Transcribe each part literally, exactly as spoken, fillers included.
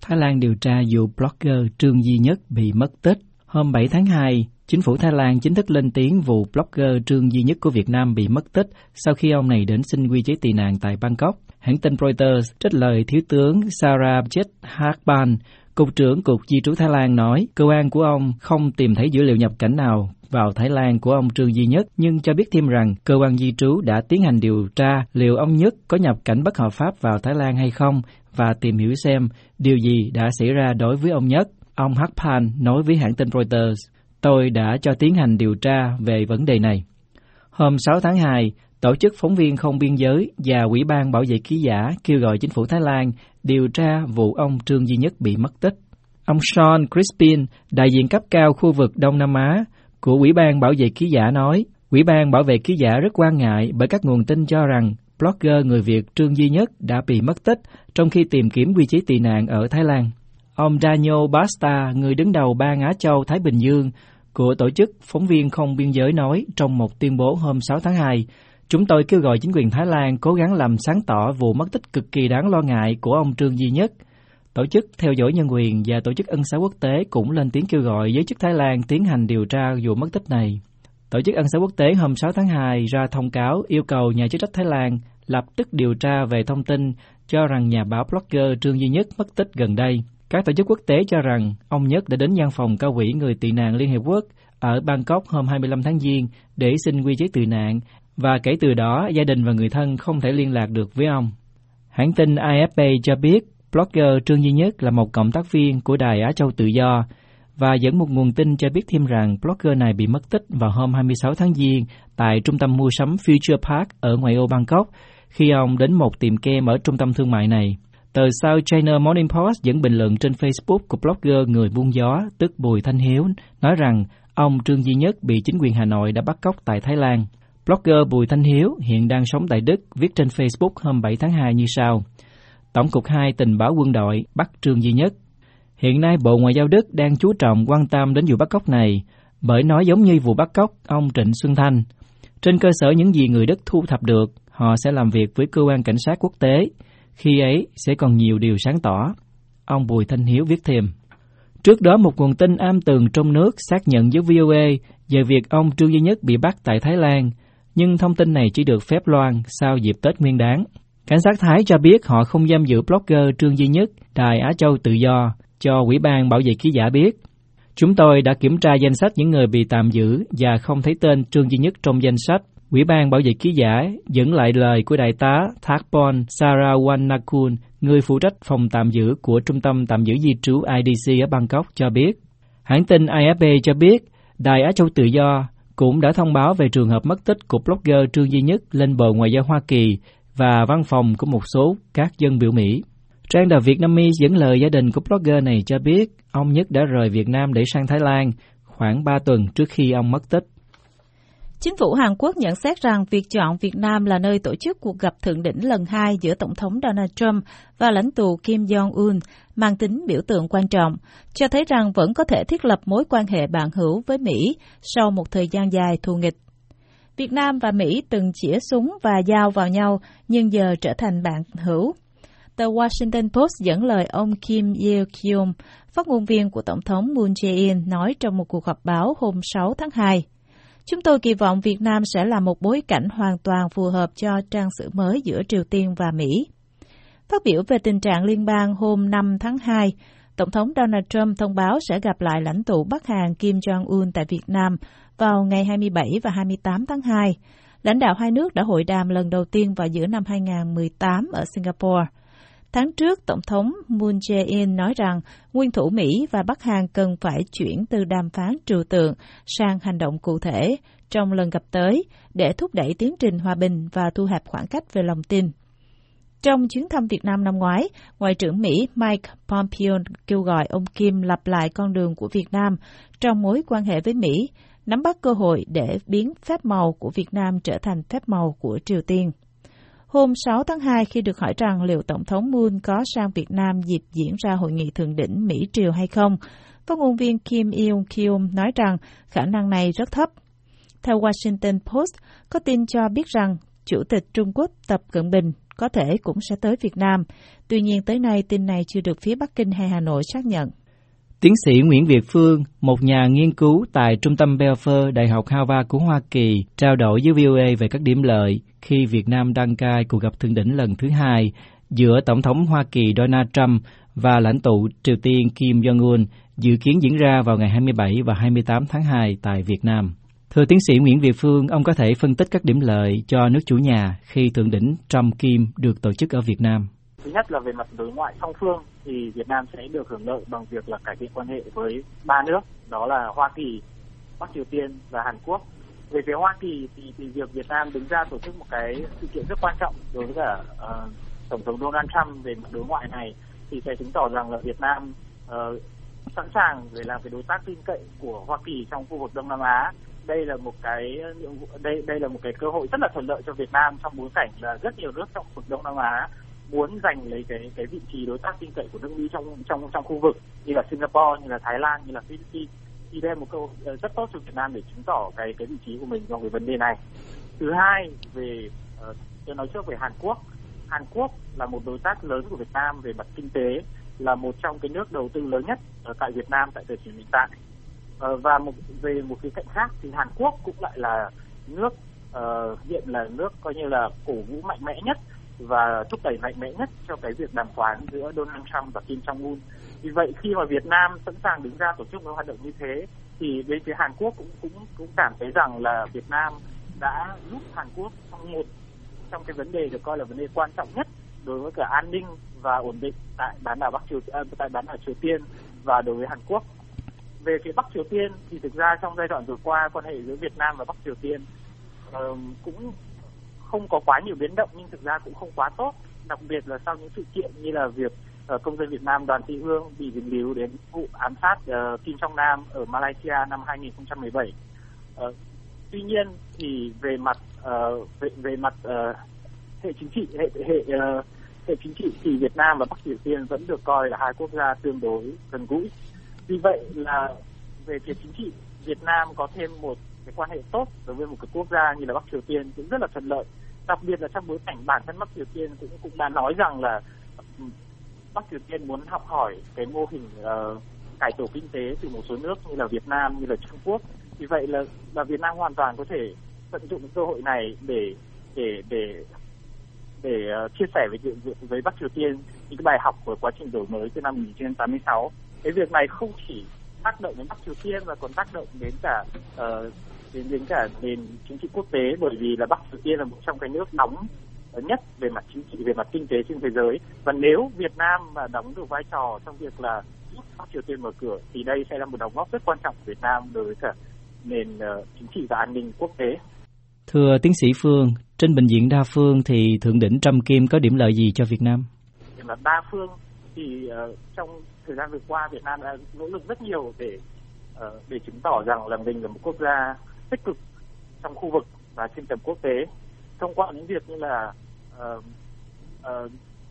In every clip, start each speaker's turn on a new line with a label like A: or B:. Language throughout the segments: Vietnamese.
A: Thái Lan điều tra vụ blogger Trương Duy Nhất bị mất tích. Hôm bảy tháng hai, chính phủ Thái Lan chính thức lên tiếng vụ blogger Trương Duy Nhất của Việt Nam bị mất tích sau khi ông này đến xin quy chế tị nạn tại Bangkok. Hãng tin Reuters trích lời Thiếu tướng Sarabjit Hakpan, Cục trưởng Cục Di trú Thái Lan nói, cơ quan của ông không tìm thấy dữ liệu nhập cảnh nào vào Thái Lan của ông Trương Duy Nhất, nhưng cho biết thêm rằng cơ quan di trú đã tiến hành điều tra liệu ông Nhất có nhập cảnh bất hợp pháp vào Thái Lan hay không và tìm hiểu xem điều gì đã xảy ra đối với ông Nhất. Ông Hakpan nói với hãng tin Reuters, tôi đã cho tiến hành điều tra về vấn đề này. Hôm sáu tháng hai, Tổ chức Phóng viên Không Biên giới và Ủy ban Bảo vệ ký giả kêu gọi chính phủ Thái Lan điều tra vụ ông Trương Duy Nhất bị mất tích. Ông Sean Crispin, đại diện cấp cao khu vực Đông Nam Á của Ủy ban Bảo vệ ký giả nói, Ủy ban Bảo vệ ký giả rất quan ngại bởi các nguồn tin cho rằng blogger người Việt Trương Duy Nhất đã bị mất tích trong khi tìm kiếm quy chế tị nạn ở Thái Lan. Ông Daniel Basta, người đứng đầu Ban Á Châu Thái Bình Dương của Tổ chức Phóng viên Không Biên giới nói trong một tuyên bố hôm sáu tháng hai, chúng tôi kêu gọi chính quyền Thái Lan cố gắng làm sáng tỏ vụ mất tích cực kỳ đáng lo ngại của ông Trương Duy Nhất. Tổ chức Theo dõi Nhân quyền và Tổ chức Ân xá Quốc tế cũng lên tiếng kêu gọi giới chức Thái Lan tiến hành điều tra vụ mất tích này. Tổ chức Ân xá Quốc tế hôm sáu tháng hai ra thông cáo yêu cầu nhà chức trách Thái Lan lập tức điều tra về thông tin cho rằng nhà báo blogger Trương Duy Nhất mất tích gần đây. Các tổ chức quốc tế cho rằng ông Nhất đã đến văn phòng cao ủy người tị nạn Liên Hiệp Quốc ở Bangkok hôm hai mươi lăm tháng Giêng để xin quy chế tị nạn, và kể từ đó gia đình và người thân không thể liên lạc được với ông. Hãng tin a ép pê cho biết blogger Trương Duy Nhất là một cộng tác viên của Đài Á Châu Tự Do và dẫn một nguồn tin cho biết thêm rằng blogger này bị mất tích vào hôm hai mươi sáu tháng Giêng tại trung tâm mua sắm Future Park ở ngoại ô Bangkok khi ông đến một tiệm kem ở trung tâm thương mại này. Tờ South China Morning Post dẫn bình luận trên Facebook của blogger người buôn gió, tức Bùi Thanh Hiếu, nói rằng ông Trương Duy Nhất bị chính quyền Hà Nội đã bắt cóc tại Thái Lan. Blogger Bùi Thanh Hiếu hiện đang sống tại Đức viết trên Facebook hôm bảy tháng hai như sau. Tổng cục hai tình báo quân đội bắt Trương Duy Nhất. Hiện nay Bộ Ngoại giao Đức đang chú trọng quan tâm đến vụ bắt cóc này, bởi nó giống như vụ bắt cóc ông Trịnh Xuân Thanh. Trên cơ sở những gì người Đức thu thập được, họ sẽ làm việc với cơ quan cảnh sát quốc tế. Khi ấy sẽ còn nhiều điều sáng tỏ. Ông Bùi Thanh Hiếu viết thêm. Trước đó một nguồn tin am tường trong nước xác nhận với vê o a về việc ông Trương Duy Nhất bị bắt tại Thái Lan, nhưng thông tin này chỉ được phép loan sau dịp Tết Nguyên đán. Cảnh sát Thái cho biết họ không giam giữ blogger Trương Duy Nhất, Đài Á Châu Tự Do, cho Ủy ban Bảo vệ ký giả biết. Chúng tôi đã kiểm tra danh sách những người bị tạm giữ và không thấy tên Trương Duy Nhất trong danh sách. Ủy ban Bảo vệ ký giả dẫn lại lời của đại tá Thakpon Sarawanakul, người phụ trách phòng tạm giữ của Trung tâm Tạm giữ Di trú i đê xê ở Bangkok cho biết. Hãng tin a ép pê cho biết, Đài Á Châu Tự Do cũng đã thông báo về trường hợp mất tích của blogger Trương Duy Nhất lên Bộ Ngoại giao Hoa Kỳ và văn phòng của một số các dân biểu Mỹ. Trang đài Vietnamese dẫn lời gia đình của blogger này cho biết ông Nhất đã rời Việt Nam để sang Thái Lan khoảng ba tuần trước khi ông mất tích.
B: Chính phủ Hàn Quốc nhận xét rằng việc chọn Việt Nam là nơi tổ chức cuộc gặp thượng đỉnh lần hai giữa Tổng thống Donald Trump và lãnh tụ Kim Jong-un mang tính biểu tượng quan trọng, cho thấy rằng vẫn có thể thiết lập mối quan hệ bạn hữu với Mỹ sau một thời gian dài thù nghịch. Việt Nam và Mỹ từng chĩa súng và dao vào nhau, nhưng giờ trở thành bạn hữu. Tờ Washington Post dẫn lời ông Kim Ye-kyung, phát ngôn viên của Tổng thống Moon Jae-in, nói trong một cuộc họp báo hôm sáu tháng hai. Chúng tôi kỳ vọng Việt Nam sẽ là một bối cảnh hoàn toàn phù hợp cho trang sử mới giữa Triều Tiên và Mỹ. Phát biểu về tình trạng liên bang hôm năm tháng hai, Tổng thống Donald Trump thông báo sẽ gặp lại lãnh tụ Bắc Hàn Kim Jong-un tại Việt Nam vào ngày hai mươi bảy và hai mươi tám tháng hai. Lãnh đạo hai nước đã hội đàm lần đầu tiên vào giữa năm hai không một tám ở Singapore. Tháng trước, Tổng thống Moon Jae-in nói rằng nguyên thủ Mỹ và Bắc Hàn cần phải chuyển từ đàm phán trừu tượng sang hành động cụ thể trong lần gặp tới để thúc đẩy tiến trình hòa bình và thu hẹp khoảng cách về lòng tin. Trong chuyến thăm Việt Nam năm ngoái, Ngoại trưởng Mỹ Mike Pompeo kêu gọi ông Kim lặp lại con đường của Việt Nam trong mối quan hệ với Mỹ, nắm bắt cơ hội để biến phép màu của Việt Nam trở thành phép màu của Triều Tiên. Hôm sáu tháng hai, khi được hỏi rằng liệu Tổng thống Moon có sang Việt Nam dịp diễn ra hội nghị thượng đỉnh Mỹ-Triều hay không, phát ngôn viên Kim Il-kyung nói rằng khả năng này rất thấp. Theo Washington Post, có tin cho biết rằng Chủ tịch Trung Quốc Tập Cận Bình có thể cũng sẽ tới Việt Nam. Tuy nhiên tới nay tin này chưa được phía Bắc Kinh hay Hà Nội xác nhận.
A: Tiến sĩ Nguyễn Việt Phương, một nhà nghiên cứu tại Trung tâm Belfer, Đại học Harvard của Hoa Kỳ, trao đổi với vê o a về các điểm lợi khi Việt Nam đăng cai cuộc gặp thượng đỉnh lần thứ hai giữa Tổng thống Hoa Kỳ Donald Trump và lãnh tụ Triều Tiên Kim Jong-un, dự kiến diễn ra vào ngày hai mươi bảy và hai mươi tám tháng hai tại Việt Nam. Thưa tiến sĩ Nguyễn Việt Phương, ông có thể phân tích các điểm lợi cho nước chủ nhà khi thượng đỉnh Trump-Kim được tổ chức ở Việt Nam?
C: Thứ nhất là về mặt đối ngoại song phương thì Việt Nam sẽ được hưởng lợi bằng việc là cải thiện quan hệ với ba nước, đó là Hoa Kỳ, Bắc Triều Tiên và Hàn Quốc. Về phía Hoa Kỳ thì, thì việc Việt Nam đứng ra tổ chức một cái sự kiện rất quan trọng đối với cả uh, Tổng thống Donald Trump về mặt đối ngoại này thì sẽ chứng tỏ rằng là Việt Nam uh, sẵn sàng để làm cái đối tác tin cậy của Hoa Kỳ trong khu vực Đông Nam Á. Đây là một cái đây đây là một cái cơ hội rất là thuận lợi cho Việt Nam trong bối cảnh là rất nhiều nước trong khu vực Đông Nam Á muốn giành lấy cái cái vị trí đối tác tin cậy của nước Mỹ trong trong trong khu vực, như là Singapore, như là Thái Lan, như là Philippines. Thì đây là một cơ hội rất tốt cho Việt Nam để chứng tỏ cái cái vị trí của mình trong cái vấn đề này. Thứ hai, về uh, tôi nói trước về Hàn Quốc. Hàn Quốc là một đối tác lớn của Việt Nam về mặt kinh tế, là một trong cái nước đầu tư lớn nhất ở tại Việt Nam tại thời điểm hiện tại. Uh, và một, về một cái cạnh khác thì Hàn Quốc cũng lại là nước uh, hiện là nước coi như là cổ vũ mạnh mẽ nhất và thúc đẩy mạnh mẽ nhất cho cái việc đàm phán giữa Donald Trump và Kim Jong-un. Vì vậy khi mà Việt Nam sẵn sàng đứng ra tổ chức một hoạt động như thế thì bên phía Hàn Quốc cũng cũng cũng cảm thấy rằng là Việt Nam đã giúp Hàn Quốc trong một trong cái vấn đề được coi là vấn đề quan trọng nhất đối với cả an ninh và ổn định tại bán đảo Bắc Triều tại bán đảo Triều Tiên và đối với Hàn Quốc. Về phía Bắc Triều Tiên thì thực ra trong giai đoạn vừa qua quan hệ giữa Việt Nam và Bắc Triều Tiên uh, cũng không có quá nhiều biến động, nhưng thực ra cũng không quá tốt, đặc biệt là sau những sự kiện như là việc uh, công dân Việt Nam Đoàn Thị Hương bị dính líu đến vụ ám sát uh, Kim Trong Nam ở Malaysia năm hai nghìn không trăm mười bảy. Uh, tuy nhiên thì về mặt uh, về, về mặt uh, hệ chính trị hệ hệ uh, hệ chính trị thì Việt Nam và Bắc Triều Tiên vẫn được coi là hai quốc gia tương đối gần gũi. Vì vậy là về phía chính trị, Việt Nam có thêm một cái quan hệ tốt đối với một cái quốc gia như là Bắc Triều Tiên cũng rất là thuận lợi. Đặc biệt là trong bối cảnh bản thân Bắc Triều Tiên cũng cũng đã nói rằng là Bắc Triều Tiên muốn học hỏi cái mô hình uh, cải tổ kinh tế từ một số nước như là Việt Nam, như là Trung Quốc. Vì vậy là là Việt Nam hoàn toàn có thể tận dụng cái cơ hội này để để để để uh, chia sẻ với với Bắc Triều Tiên những cái bài học của quá trình đổi mới từ năm một nghìn chín trăm tám mươi sáu. Cái việc này không chỉ tác động đến Bắc Triều Tiên mà còn tác động đến cả uh, đến đến cả nền chính trị quốc tế, bởi vì là Bắc Triều Tiên là một trong cái nước nóng nhất về mặt chính trị, về mặt kinh tế trên thế giới. Và nếu Việt Nam mà đóng được vai trò trong việc là giúp Bắc Triều Tiên mở cửa thì đây sẽ là một đóng góp rất quan trọng của Việt Nam đối với cả nền uh, chính trị và an ninh quốc tế.
A: Thưa tiến sĩ Phương, trên bình diện đa phương thì thượng đỉnh Trump Kim có điểm lợi gì cho Việt Nam?
C: Về mặt đa phương thì uh, trong thời gian vừa qua Việt Nam đã nỗ lực rất nhiều để uh, để chứng tỏ rằng là mình là một quốc gia tích cực trong khu vực và trên tầm quốc tế, thông qua những việc như là uh, uh,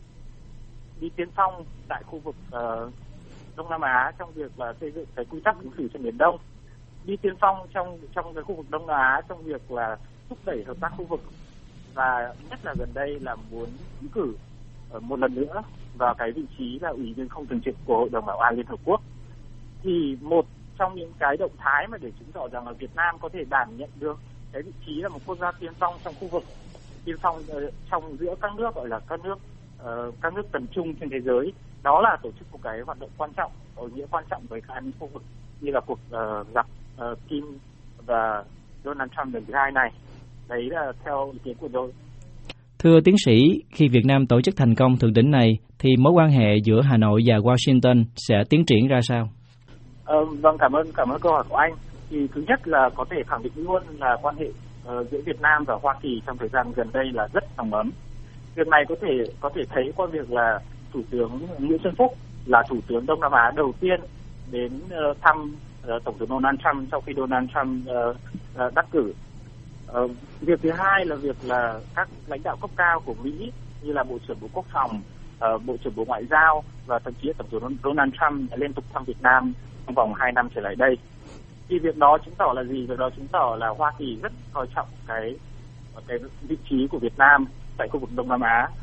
C: đi tiên phong tại khu vực uh, Đông Nam Á trong việc là xây dựng cái quy tắc ứng xử trên Biển Đông, đi tiên phong trong trong cái khu vực Đông Nam Á trong việc là thúc đẩy hợp tác khu vực, và nhất là gần đây là muốn ứng cử uh, một lần nữa vào cái vị trí là ủy viên không thường trực của Hội đồng Bảo an Liên Hợp Quốc. Thì một trong những cái động thái mà để chứng tỏ rằng là Việt Nam có thể đảm nhận được cái vị trí là một quốc gia tiên phong trong khu vực, tiên phong uh, trong giữa các nước gọi là các nước uh, các nước tầm trung trên thế giới, đó là tổ chức một cái hoạt động quan trọng, có ý nghĩa quan trọng với cả an ninh khu vực như là cuộc uh, gặp uh, Kim và Donald Trump lần thứ hai này. Đấy là theo ý kiến của tôi.
A: Thưa tiến sĩ, khi Việt Nam tổ chức thành công thượng đỉnh này thì mối quan hệ giữa Hà Nội và Washington sẽ tiến triển ra sao?
C: Ờ, vâng, cảm ơn cảm ơn câu hỏi của anh. Thì thứ nhất là có thể khẳng định luôn là quan hệ uh, giữa Việt Nam và Hoa Kỳ trong thời gian gần đây là rất nồng ấm. Việc này có thể có thể thấy qua việc là Thủ tướng Nguyễn Xuân Phúc là Thủ tướng Đông Nam Á đầu tiên đến uh, thăm uh, Tổng thống Donald Trump sau khi Donald Trump uh, uh, đắc cử. Uh, việc thứ hai là việc là các lãnh đạo cấp cao của Mỹ như là Bộ trưởng Bộ Quốc phòng, uh, Bộ trưởng Bộ Ngoại giao và thậm chí Tổng thống Donald Trump đã liên tục thăm Việt Nam trong vòng hai năm trở lại đây. Thì việc đó chứng tỏ là gì? Việc đó chứng tỏ là Hoa Kỳ rất coi trọng cái cái vị trí của Việt Nam tại khu vực Đông Nam Á.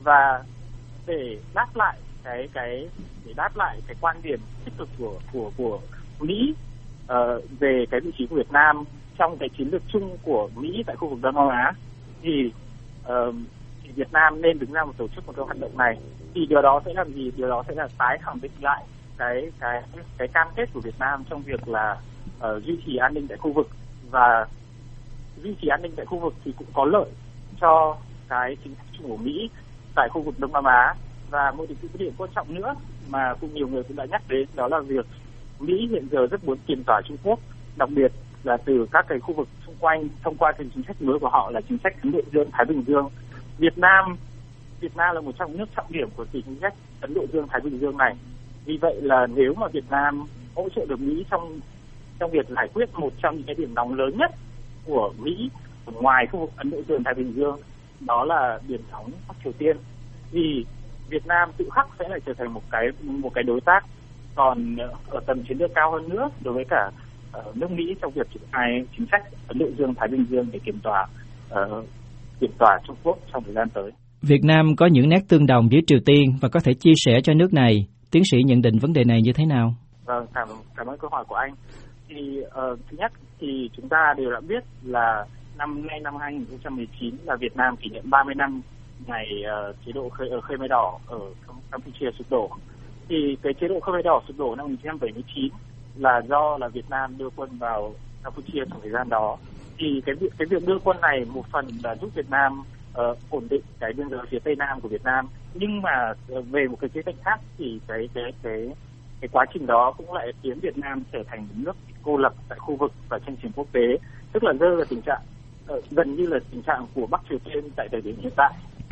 C: Và để đáp lại cái cái để đáp lại cái quan điểm tích cực của của của Mỹ uh, về cái vị trí của Việt Nam trong cái chiến lược chung của Mỹ tại khu vực Đông Nam Á, thì, uh, thì Việt Nam nên đứng ra một tổ chức một cái hoạt động này. Thì điều đó sẽ làm gì? Điều đó sẽ là tái khẳng định lại cái cái cái cam kết của Việt Nam trong việc là uh, duy trì an ninh tại khu vực, và duy trì an ninh tại khu vực thì cũng có lợi cho cái chính sách chung của Mỹ tại khu vực Đông Nam Á. Và một cái điểm quan trọng nữa mà cũng nhiều người cũng đã nhắc đến, đó là việc Mỹ hiện giờ rất muốn kiềm tỏa Trung Quốc, đặc biệt là từ các cái khu vực xung quanh thông qua cái chính sách mới của họ là chính sách Ấn Độ Dương Thái Bình Dương. Việt Nam Việt Nam là một trong những nước trọng điểm của chính sách Ấn Độ Dương Thái Bình Dương này. Vì vậy là nếu mà Việt Nam hỗ trợ được Mỹ trong trong việc giải quyết một trong những cái điểm nóng lớn nhất của Mỹ ở ngoài khu vực Ấn Độ Dương Thái Bình Dương, đó là điểm nóng Bắc Triều Tiên, thì Việt Nam tự khắc sẽ lại trở thành một cái một cái đối tác còn ở tầm chiến lược cao hơn nữa đối với cả uh, nước Mỹ trong việc triển khai chính sách Ấn Độ Dương Thái Bình Dương để kiểm tỏa uh, kiểm tỏa Trung Quốc trong thời gian tới.
A: Việt Nam có những nét tương đồng với Triều Tiên và có thể chia sẻ cho nước này. Tiến sĩ nhận định vấn đề này như thế nào?
C: Vâng, cảm cảm ơn câu hỏi của anh. Thì uh, thứ nhất thì chúng ta đều đã biết là năm nay năm hai không một chín là Việt Nam kỷ niệm ba mươi năm ngày uh, chế độ khơi, ở Khmer Đỏ ở Campuchia sụp đổ. Thì cái chế độ Khmer Đỏ sụp đổ năm một nghìn chín trăm bảy mươi chín là do là Việt Nam đưa quân vào Campuchia trong thời gian đó. Thì cái việc cái việc đưa quân này một phần là giúp Việt Nam uh, ổn định cái biên giới phía tây nam của Việt Nam, nhưng mà uh, về một cái khía cạnh khác thì cái cái cái cái quá trình đó cũng lại khiến Việt Nam trở thành một nước cô lập tại khu vực và trên trường quốc tế, tức là rơi vào tình trạng uh, gần như là tình trạng của Bắc Triều Tiên tại thời điểm hiện tại.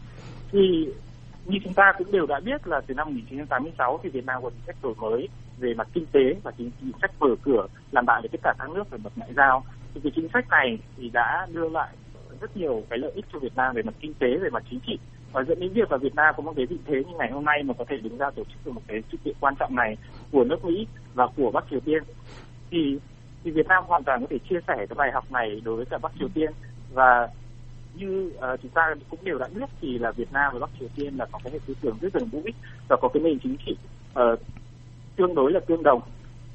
C: Thì như chúng ta cũng đều đã biết là từ năm một nghìn chín trăm tám mươi sáu thì Việt Nam có chính sách đổi mới về mặt kinh tế và chính, chính sách mở cửa làm bạn với tất cả các nước về mặt ngoại giao. Thì cái chính sách này thì đã đưa lại rất nhiều cái lợi ích cho Việt Nam về mặt kinh tế, về mặt chính trị, và dẫn đến việc là Việt Nam có một cái vị thế như ngày hôm nay mà có thể đứng ra tổ chức được một cái sự kiện quan trọng này của nước Mỹ và của Bắc Triều Tiên. Thì thì Việt Nam hoàn toàn có thể chia sẻ cái bài học này đối với cả Bắc Triều Tiên, và như uh, chúng ta cũng đều đã biết thì là Việt Nam và Bắc Triều Tiên là có cái hệ tư tưởng rất gần gũi và có cái nền chính trị uh, tương đối là tương đồng,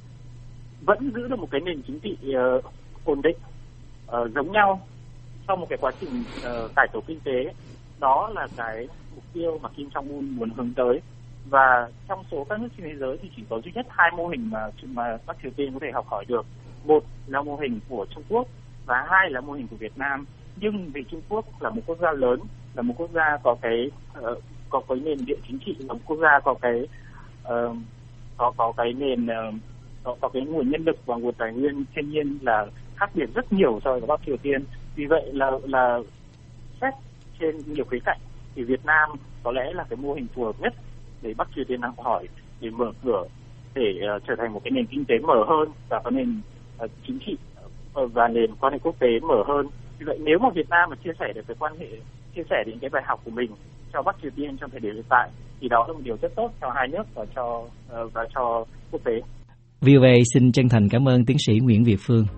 C: vẫn giữ được một cái nền chính trị uh, ổn định uh, giống nhau sau một cái quá trình uh, cải tổ kinh tế. Đó là cái mục tiêu mà Kim Jong Un muốn hướng tới. Và trong số các nước trên thế giới thì chỉ có duy nhất hai mô hình mà mà Bắc Triều Tiên có thể học hỏi được. Một là mô hình của Trung Quốc và hai là mô hình của Việt Nam. Nhưng vì Trung Quốc là một quốc gia lớn, là một quốc gia có cái uh, có cái nền địa chính trị, là một quốc gia có cái uh, có có cái nền uh, có, có cái nguồn nhân lực và nguồn tài nguyên thiên nhiên là khác biệt rất nhiều so với Bắc Triều Tiên. Vì vậy là là xét trên nhiều khía cạnh thì Việt Nam có lẽ là cái mô hình phù hợp nhất để Bắc Triều Tiên học hỏi, để mở cửa, để uh, trở thành một cái nền kinh tế mở hơn và có nền uh, chính trị uh, và nền quan hệ quốc tế mở hơn. Vì vậy nếu mà Việt Nam mà chia sẻ được cái quan hệ, chia sẻ đến cái bài học của mình cho Bắc Triều Tiên trong thời điểm hiện tại, thì đó là một điều rất tốt cho hai nước và cho uh, và cho quốc tế.
A: vê o a xin chân thành cảm ơn tiến sĩ Nguyễn Việt Phương.